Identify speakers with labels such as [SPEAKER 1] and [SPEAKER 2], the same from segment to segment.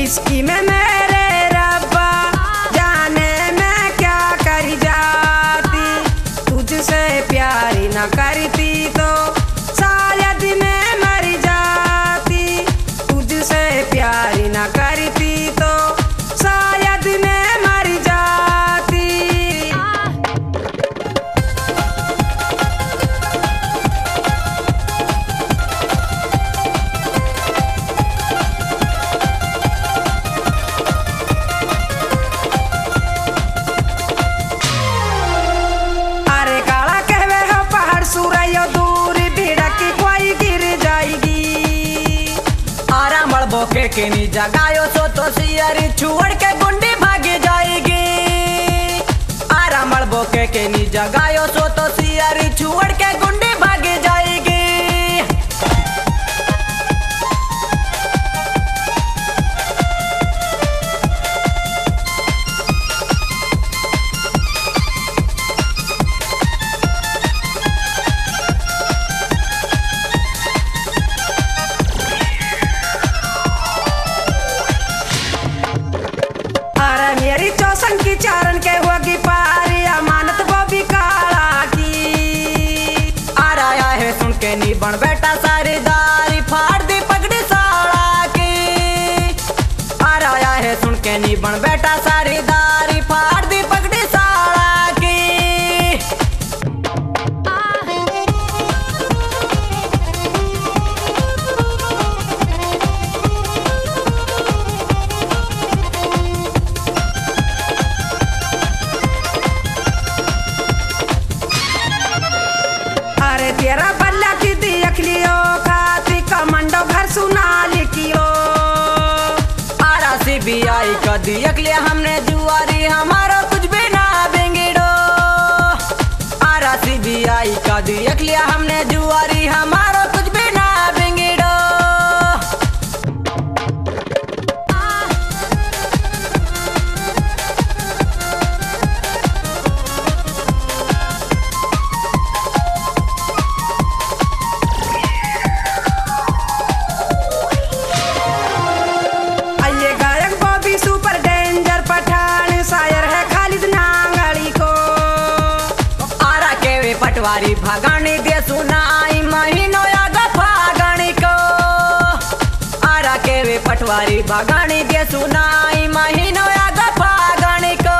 [SPEAKER 1] इसकी में मेरे रब्बा जाने मैं क्या कर जाती, तुझसे प्यार न करती तो शायद मैं मर जाती, तुझसे प्यार न करती तो शायद मैं मर जाती। अरे काला कहवे हो पहाड़ सूरयो दूर भिड़क कोई गिर जाएगी,
[SPEAKER 2] आराम बोके के नी जगायो सो तो सियारी छुड़ के गुंडी भागी जाएगी, आराम बोके के नी जगायो सो तो सियारी छुड़ के गुंडी भागी जाएगी।
[SPEAKER 1] अरे मेरी चौसन की चारण के होगी पारी अमानत वो भी काला की,
[SPEAKER 2] आ रहा है सुन के नी बन बेटा सारी दारी फाड़ दी पगड़ी साड़ा की, आ रहा है सुन के नी बन बेटा सारी दारी फाड़ दी पगड़ी साड़ा की।
[SPEAKER 1] अरे तेरा बल्ला की देख लियो खाती कमंडो घर सुना लिखियो,
[SPEAKER 2] आरा CBI का दियक लिया हमने जुआरी हमारा कुछ भी ना बेंगड़ो, आरा CBI का दियक लिया हमने जुआरी हमारा कुछ भी ना बेंगड़ो।
[SPEAKER 1] ये गायक बॉबी सुपर डेंजर पठान शायर है खालिद नांगड़ी को,
[SPEAKER 2] आरा के वे पटवारी भगानी दे सुनाई महीनों याद फागणी को, आरा के वे पटवारी भगानी दे सुनाई महीनों याद फागणी को।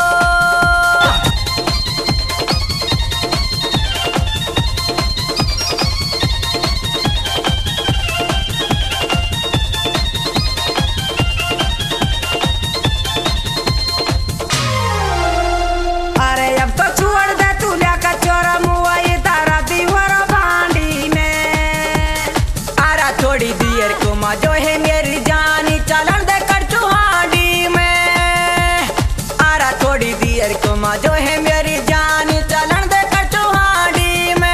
[SPEAKER 1] अरे अब तो छोड़ दे तू का चोरा मुआ ये तारा दीवारा भांडी में,
[SPEAKER 2] आरा थोड़ी देर को मजो है मेरी जानी चलन दे कर चुहाड़ी में, आरा थोड़ी देर को मजो है मेरी जानी चलन दे कर चुहाड़ी में।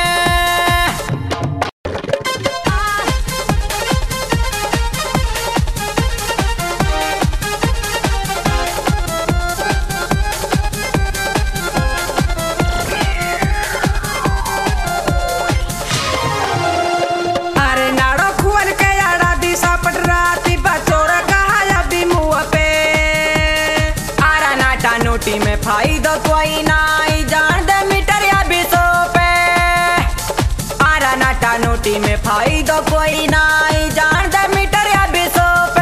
[SPEAKER 1] अरे नाड़ो खुअन के आड़ा दिशा पट राती बचोरा कहा अभी मुँह पे,
[SPEAKER 2] आरा नाटा नोटी में फायदा कोई नाई जान दे मीटर या बीसो पे, आरा नाटा नोटी में फायदा कोई नाई जान दे मीटर या बीसो पे।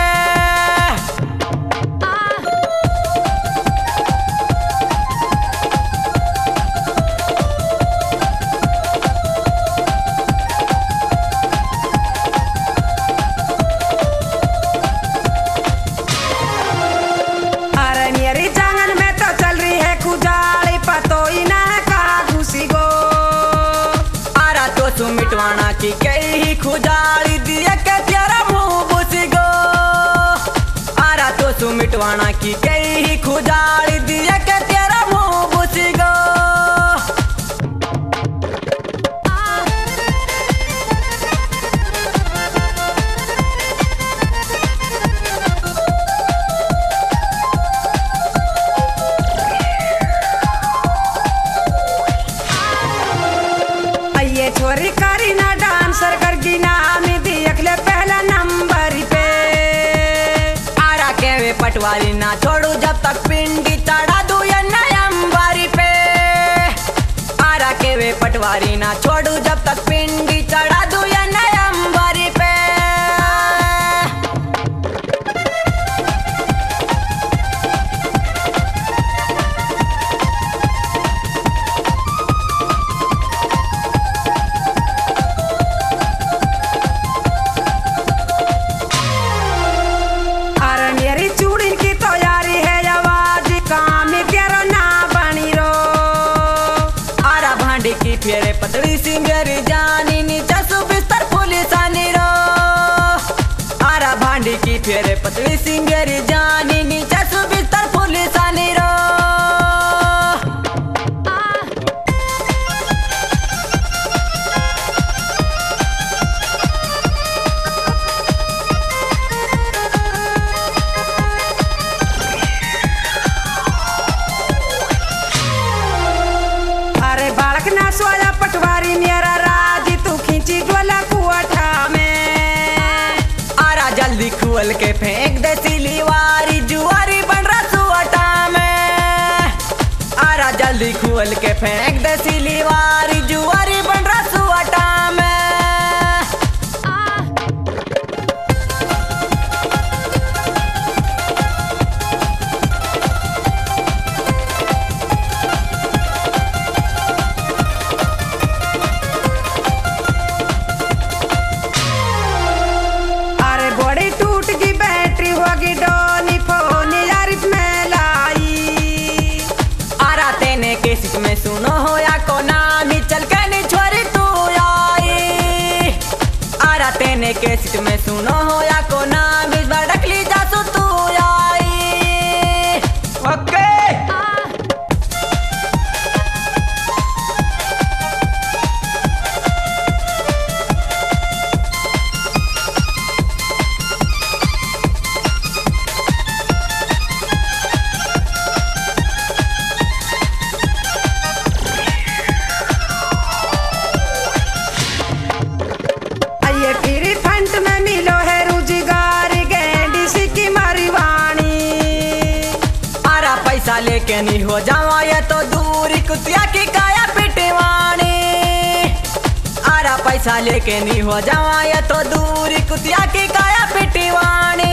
[SPEAKER 1] अरे मेरी जांगन में तो चल रही है खुजाली पतो ही ना है कहाँ घुसी गो,
[SPEAKER 2] आरा तो सुमिटवाना की कई ही खुजाली दिया के तेरा मुंह बुसी गो, आरा तो सुमिटवाना की कई ही खुजाली दिया के तेरा मुंह बुसी गो।
[SPEAKER 1] छोरी करी ना डांसर कर गिना में देख ले पहला नंबर पे,
[SPEAKER 2] पटवारी ना छोड़ू जब तक पिंडी चढ़ा दूं ये नयम्बरी पे। आरा के वे पटवारी ना छोड़ू जब तक पिंडी चढ़ा दूं ये नयम्बरी पे। फेरे पतली सी मेरी जानी नीचे सु बिस्तर पुलिस आनी रो। आरा भांडी की फेरे पतली सी मेरी जानी नीचे सु बिस्तर पुलिस आनी रो।
[SPEAKER 1] सोया पटवारी मेरा राजी तू खींची गोला कुआठा में।
[SPEAKER 2] आरा जल्दी खुल के फेंक दे सिलीवारी जुआरी बन रहा सुअटा में। आरा जल्दी खुल के फेंक दे सिलीवारी जुआरी बन रहा सुअटा में। केसिट में सुनो हो या को नामी चल के नी छोरी तू आई। आरा तेने केसिट में सुनो हो या को नामी भड़कली जासू तू आई। ओके लेके नहीं हो जावा ये तो दूरी कुतिया की काया पिटवानी। आरा पैसा लेके नहीं हो जावा ये तो दूरी कुतिया की काया पिटवानी।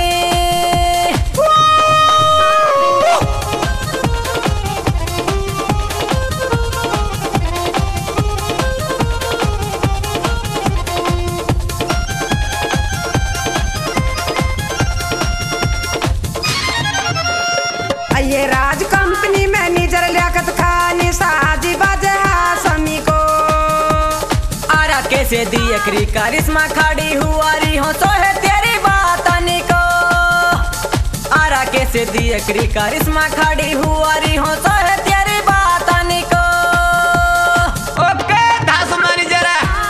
[SPEAKER 1] ये राज कंपनी मैनेजर लियाकत खानी साजी बाजे हासमी को।
[SPEAKER 2] आरा कैसे दिए करी करिश्मा खड़ी हुआ रही हो तो है तेरी बात को। आरा कैसे दिए करी करिश्मा खड़ी हुआ रही हो तो है तेरी बात को। ओके दास मैनेजर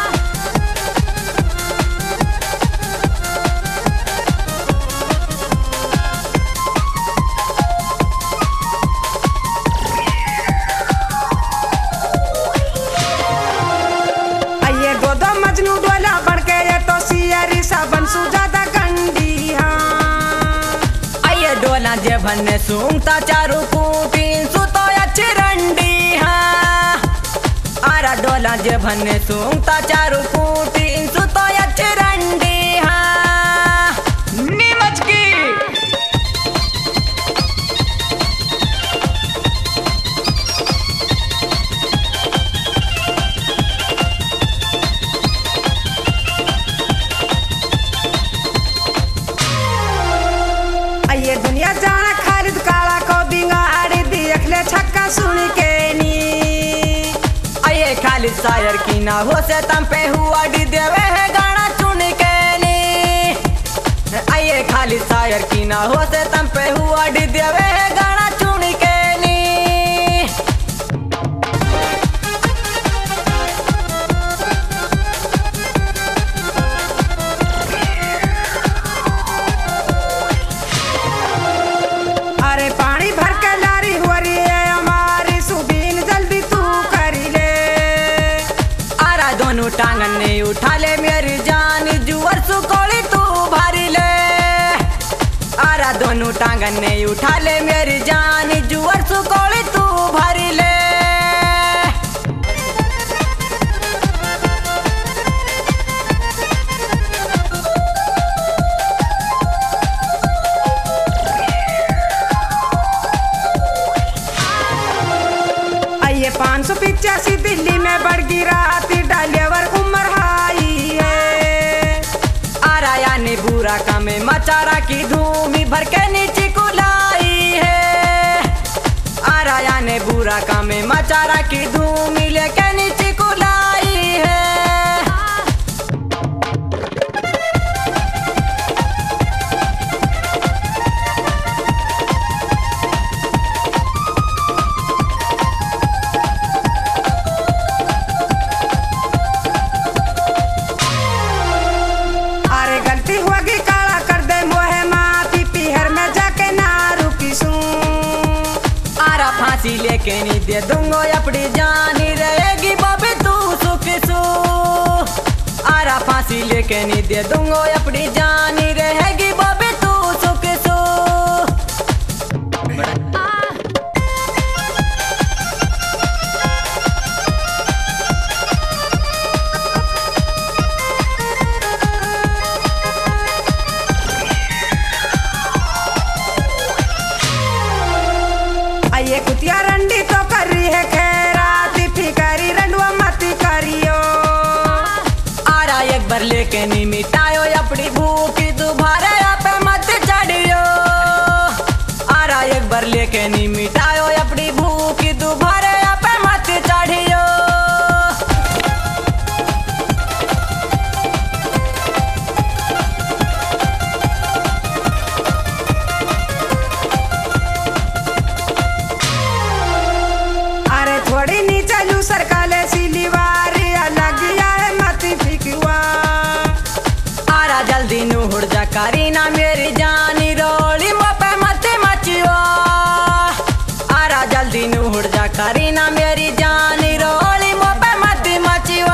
[SPEAKER 2] जेबन ने सूंघता चारू कूटीन सुतो अच्छी रंडी हाँ। आरा डोला जेबन ने सूंघता चारू कूटीन सुतो अच्छी रंडी हाँ। नीमच की
[SPEAKER 1] ये दुनिया जाना खालिद काला को बिंगाड़ी देख ले छक्का सुन के नी।
[SPEAKER 2] अये खालिद शायर की ना हो से तम पे हुआ डी देवे है गाना चुन के नी। अये खालिद शायर की ना हो से तम पे हुआ डी देवे है गाना चुन के नी। टांगन ने उठा ले मेरी जान जुवर सुकोली तू भारी ले। आरा आरा दोनों टांगन ने उठा ले मेरी जान, जुअर सुकोली तू भरी ले।
[SPEAKER 1] आइए 585 दिल्ली में बढ़ गिरा डालेवर उम्र हाई है।
[SPEAKER 2] आराया ने बुरा का में मचारा की धूमी भर के नीचे कुलाई है। आराया ने बुरा का में मचारा की धूमी लेके नीचे कुलाई है। फांसी लेके नहीं दे दूंगो अपनी जानी रहेगी बाबे तू सुख सू। आरा फांसी लेके नहीं दे दूंगो अपनी जानी रहेगी बाबे तू सुख सू।
[SPEAKER 1] ये कुतिया रंडी तो कर रही है खैराती फिकरी रंडवा मती करियो।
[SPEAKER 2] आरा एक बार लेके नहीं मिटायो अपनी भूखी दोबारा पे मत चढ़ियो। आरा एक बार लेके नहीं मिटायो अपनी भूखी दोबारा पे मत चढ़ियो।
[SPEAKER 1] थोड़ी नी चलू सरकाले सिलीवारी अलग है मती फिकवा।
[SPEAKER 2] आरा जल्दी नू उड़ जा करीना मेरी जानी रोली मोपे मत मचियो। आरा जल्दी नू उड़ जा करीना मेरी जानी रोली मोपे मत मचियो।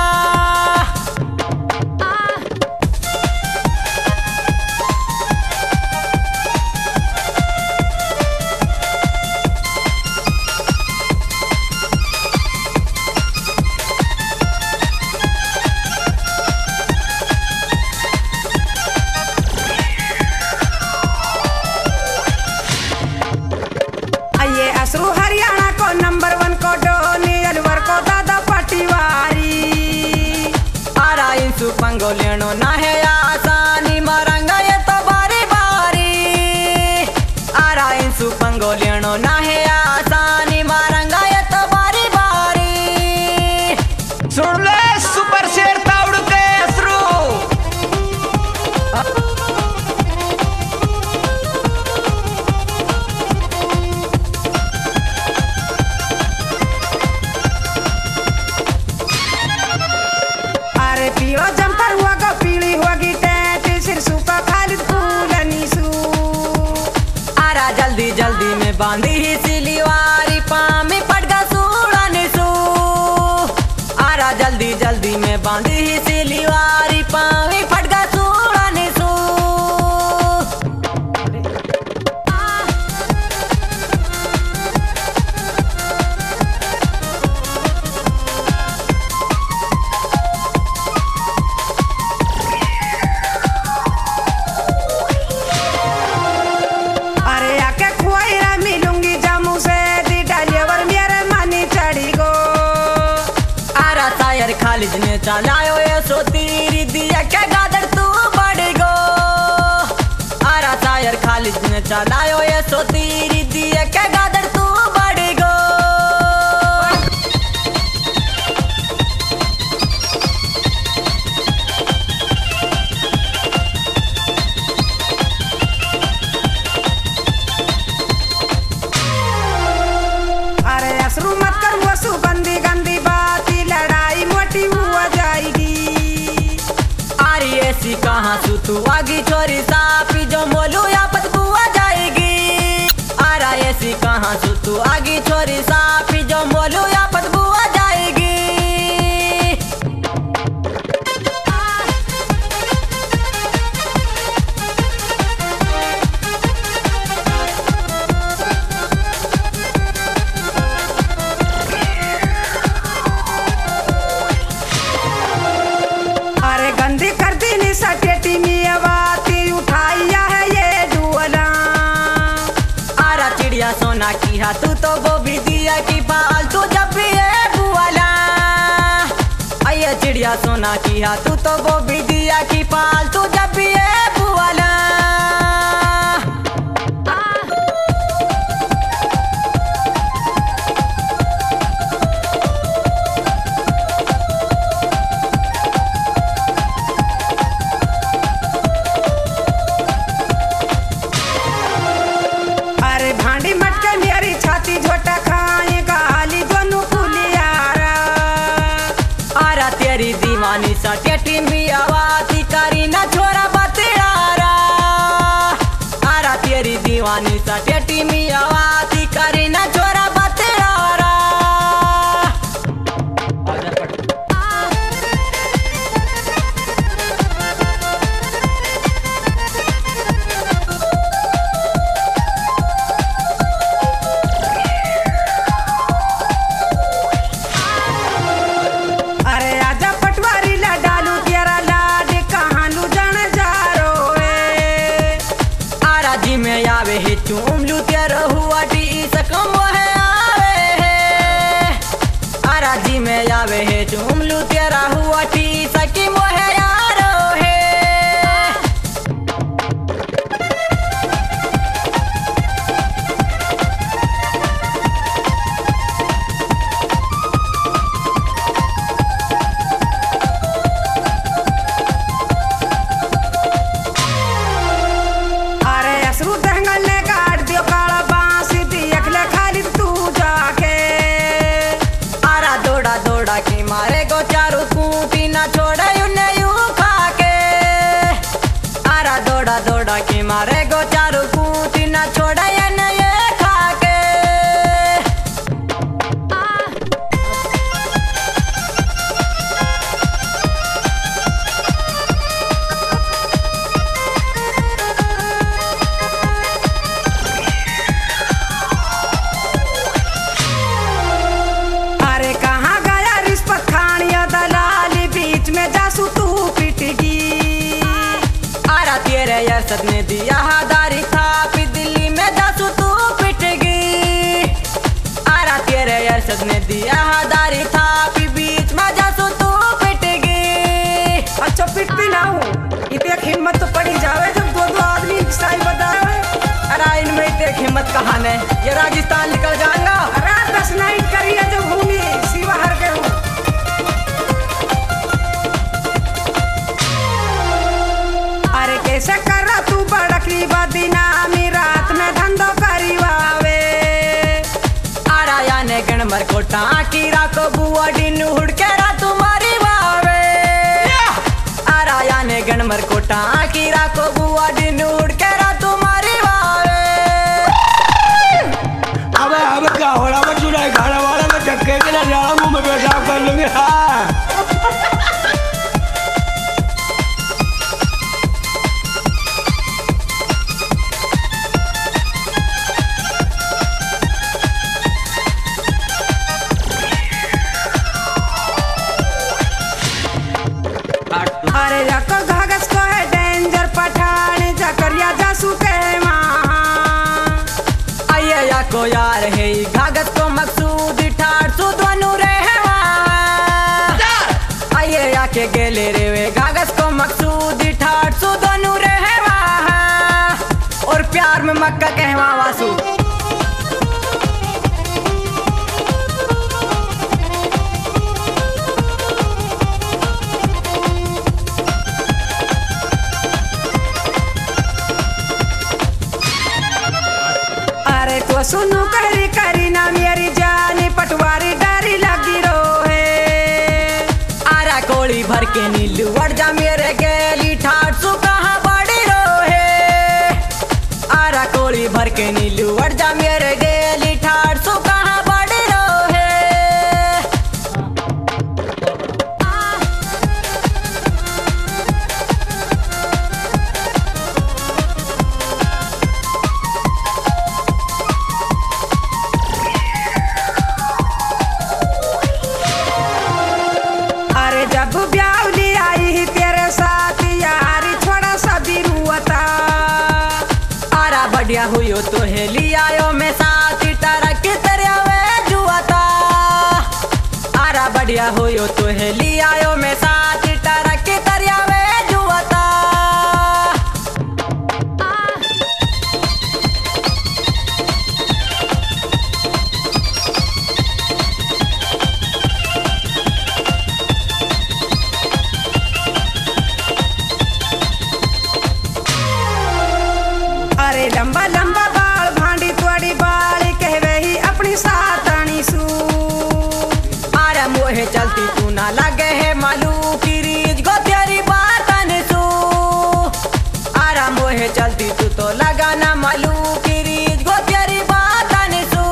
[SPEAKER 1] असरू हरियाणा को नंबर 1 को डोनी अलवर को दादा पटिवारी।
[SPEAKER 2] आरा इंसु पंगो लेनो ना है आसानी मरंगा ये तो बारी बारी। आरा इंसु पंगो लेनो ना है आसानी मरंगा ये तो बारी बारी।
[SPEAKER 3] सुन ले सुपर शेर ताउड़ के असरू।
[SPEAKER 1] पियो जंपर हुआ को पीली होगी टेट सिरसू का खालिद फूलनी सू।
[SPEAKER 2] आरा जल्दी जल्दी में बांधी ही सिलीवारी पामी पटका सूड़ानी सू। आरा जल्दी जल्दी में बांधी ही सिलीवारी पामी पटका सूड़ानी सू। खालिद ने चलायो ये सो तीरी दिया के गादर तू बढ़ गो। आरा शायर खालिद ने चलायो ये सो तीरी दिया के गादर तू बढ़ गो।
[SPEAKER 1] अरे असरू मत कर वो सुगंधी गंदी बाती लड़ाई मोटी हुआ जाएगी।
[SPEAKER 2] आरी ऐसी कहाँ सु तू आगी छोरी सापी जो मोलू या पत बुआ जाएगी। आरा ऐसी कहाँ तो वो भी दिया की फालतू जब भी ये बुआला आइए चिड़िया सोना किया तू तो वो भी दिया की फालतू जब भी ये बुआला
[SPEAKER 1] भांडी मटके मेरी छाती झोटा खाए गाली दोनों पुलियारा
[SPEAKER 2] आरा तेरी दीवानी सा टेटी भी आवाती करी ना छोरा बतेरा आरा तेरी दीवानी सा टेटी भी आवाती करी ना छोरा बतेरा चुमलू तेरा हुआ टी सकम है आवे है आरा जी में आवे है चुमलू तेरा हुआ टी सकीम है यारो है
[SPEAKER 1] अरे असरू दंगल ने काट दियो काला बांस दियखले खाली तू जाके
[SPEAKER 2] आरा दौड़ा दौड़ा के मारे गो चारू कूटी ना छोड़े उन्हें यूं खाके आरा दौड़ा दौड़ा के मारे गो चारू कूटी ना छोड़े उन्हें ये खाके
[SPEAKER 1] अरे कहाँ गया रिश्वत खानिया दलाली बीच में जासू तू पिटगी
[SPEAKER 2] आरा तेरे यरसद ने दिया हादारी था फिर दिल्ली में जासू तू पिट गई आरा तेरे यरसद ने दिया हादारी था फिर बीच में जासू तू पिट गई
[SPEAKER 1] अच्छा पिटती ना हूँ इतने हिम्मत तो पड़ी जावे जब दो दो आदमी साई बतावे
[SPEAKER 2] अरे इनमें इतने हिम्मत कहाँ है ये राजस्थान निकल जाएगा
[SPEAKER 1] रात 10 नाइट करिए जो घूमी सिवा हर के हूँ अरे कैसे कर रहा तू बड़करी बदनामी रात में धंधो करी वावे
[SPEAKER 2] आरा याने गणमर को टाकी राको बुआ डिनू हुड़के रा तुम्हारी वावे आरा याने गणमर को टाकी राको बुआ डिनू हुड़के रा तुम्हारी वावे
[SPEAKER 3] अब क्या हो रहा है चुनाई खाने वाला में चक्के के ना जाना मुंह में पेशाब कर लूंगी हाँ
[SPEAKER 1] अरे रखो घाघस को है डेंजर पठान जकरिया जासू के मां
[SPEAKER 2] आइए या को यार है घागत को मकसूद ठाट सुधनु रहे आइए या के गेले रे वे घागत को मकसूद ठाट सुधनु रहे और प्यार में मक्का कहवा वासु
[SPEAKER 1] अरे तो सुनो करी करी ना मेरी जानी पटवारी डारी लगी रो है
[SPEAKER 2] आरा कोड़ी भर के नीलू वड़ जा मेरे गेली ठाट सु कहाँ बड़ी रो है आरा कोड़ी भर के नीलू वड़ जा मेरे गेली ठाट सु कहाँ बड़ी रो है
[SPEAKER 1] अरे जब ब्यावली आई ही तेरे साथ यारी छोड़ा सा बिरुआता
[SPEAKER 2] आरा बढ़िया हुई हो तो हेली आयो मैं साथ टरक तेरे तो लगाना मालू की रीज गो तेरी बात निसू।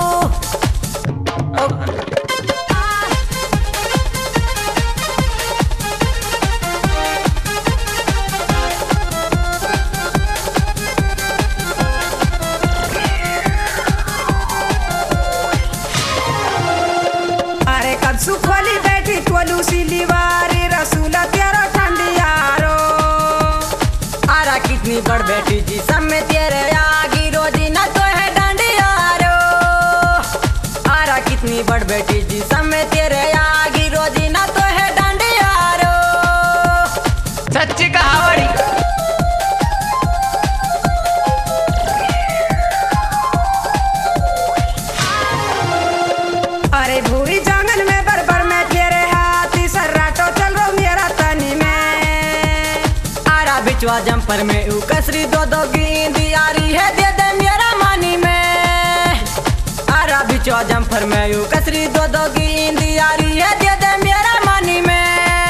[SPEAKER 1] अरे कब सुखोली बैठी तोलू सिलीवारी रसूला तेरा ठंडियारो।
[SPEAKER 2] आरा कितनी बड़ बैठी जी सब में तेरे आगी रोजी न तो है डंडियारो। आरा कितनी बड़ बैठी जी सब में तेरे आगी रोजी न तो है डंडियारो।
[SPEAKER 3] सच्ची कहावड़ी।
[SPEAKER 1] अरे भूरी जंगल में बरबर में तेरे हाथी सर्राटो चल रो मेरा तनी में।
[SPEAKER 2] आरा बिचवा जंपर में ऊ कसरी दो दो गेंदी आ रही है दे दे मेरा मानी में। आरा बिचवा जंपर में ऊ कसरी दो दो गेंदी आ रही है दे दे मेरा मानी में।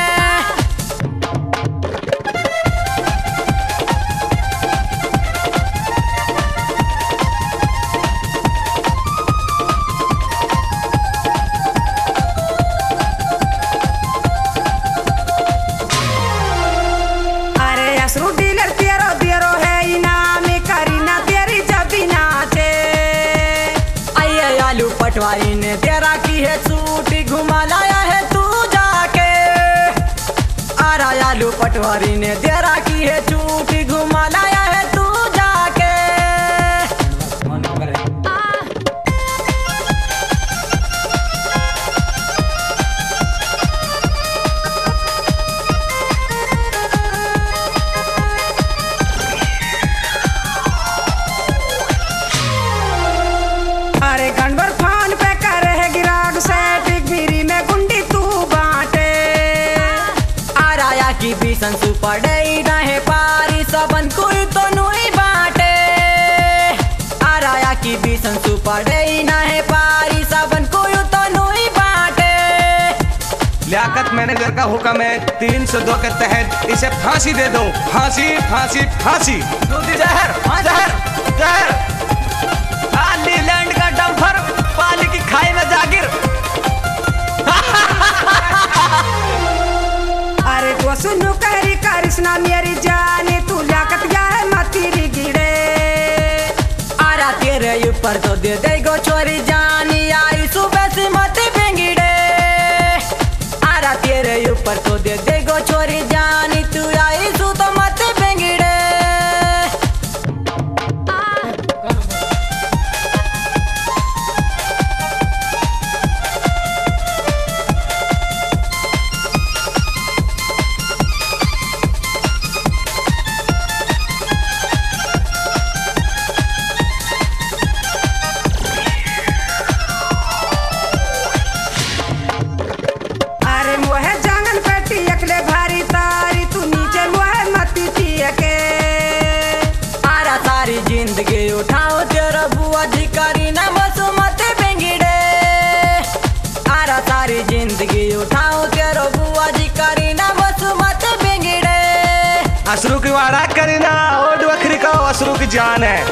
[SPEAKER 1] अरे असरू डीलर तेरो तेरो है इनाम करीना तेरी जब भी नाचे।
[SPEAKER 2] आइए आलू पटवारी ने तेरा की है सूटी घुमा लाया है तू जाके। आरा आलू पटवारी ने तेरा की है चूटी घुमा लाया है तू जाके।
[SPEAKER 1] अरे गणबर फान पे करे है गिराग से बिगबिरी में गुंडी तू बांटे।
[SPEAKER 2] आराया की भीषण सुपर डई ना है पारी सबन कोई तो नुई बाटे। आराया की भीषण सुपर डई ना है पारी सबन कोई तो नुई बाटे।
[SPEAKER 3] लियाकत मैनेजर का हुक्म है 302 के तहत इसे फांसी दे दो। फांसी फांसी फांसी। दूधी जहर जहर जहर। नीलैंड का डंपर पाली की खाई में जागिर।
[SPEAKER 1] अरे तो सुनो कहरी करिश्मा मेरी जाने तू लियाकत क्या है मतीरी गिड़े।
[SPEAKER 2] आरा तेरे ऊपर तो दे दे गो छोरी जानी आई सुबह से मत बेंगिड़े। आरा तेरे ऊपर तो दे दे गो छोरी जानी तू आई सु तो मत बेंगिड़े।
[SPEAKER 1] अरे मोहे जांगन पेटी अकले भारी तारी तू नीचे मोहे मती के।
[SPEAKER 2] आरा सारी जिंदगी उठाओ तेरा बुआ जी करी ना बसुमत बेंगिड़े। आरा सारी जिंदगी उठाओ तेरा बुआ जी करी ना बसुमत बेंगिड़े।
[SPEAKER 3] अशरू की वाड़ा करीना ओड वखरी का अशरू की जान है।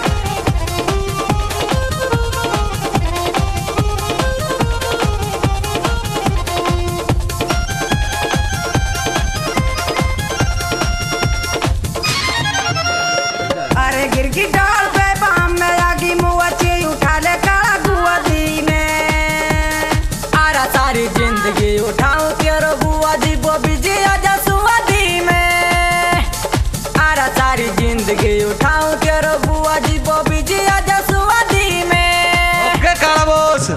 [SPEAKER 1] अरे गिरगी डाल पे बाम में आगी मुआची उठा ले काला गुआ दी में।
[SPEAKER 2] आरा सारी जिंदगी उठाओ तेरा बुआ जी बोबी जी आजा सुवादी में। आरा सारी जिंदगी उठाओ तेरा बुआ जी बोबी जी आजा सुवादी में।
[SPEAKER 3] ओके काला बोस।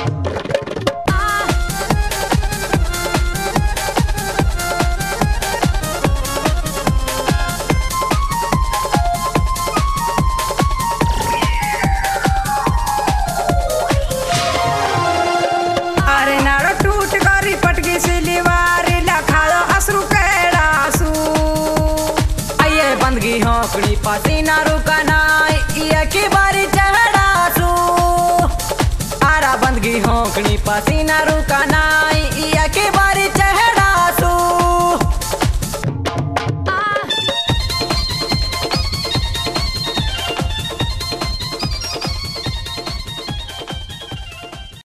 [SPEAKER 1] अरे नाड़ो टूट गरी पटगी सिलीवारी लखाड़ो असरू केड़ासू।
[SPEAKER 2] आइए बंदगी होकड़ी पसीना रुकना ये की बारी चढ़ासू। आरा बंदगी होकड़ी पसीना रुकना